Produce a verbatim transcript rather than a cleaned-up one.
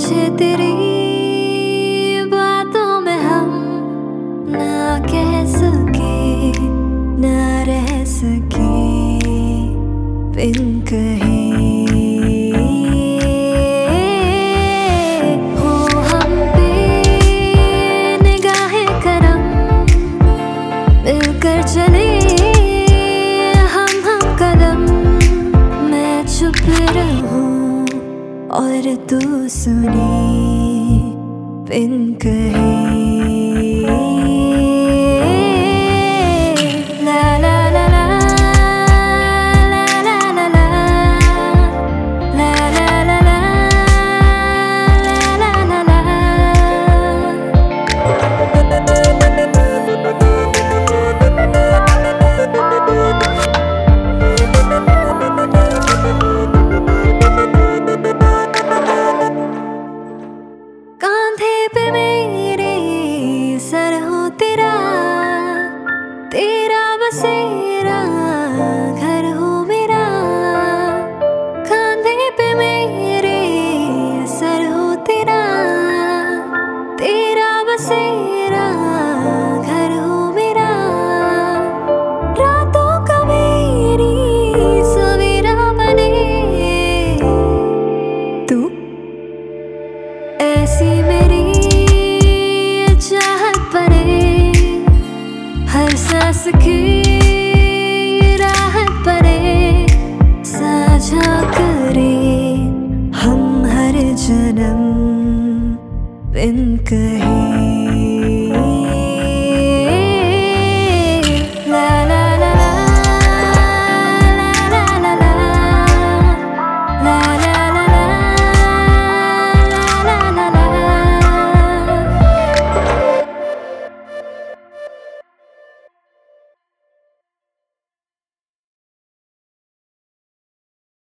मुझे तेरी बातों में हम ना कह सके, ना रह सके बिन कहे। हो हम पे निगाहे करम, मिलकर चले हम हम कदम। मैं चुप रहूं और तू सुने बिन कहे। कांधे पे मेरे सर हो तेरा, तेरा बसेरा घर हो मेरा। कांधे पे मेरे सर हो तेरा, तेरा बसेरा घर हो मेरा। रातों का मेरी सवेरा बने तू, ऐसी मेरी चाहत बने। हर सांस की राहत बने, साझा करे हम हर जन्म बिन कहे।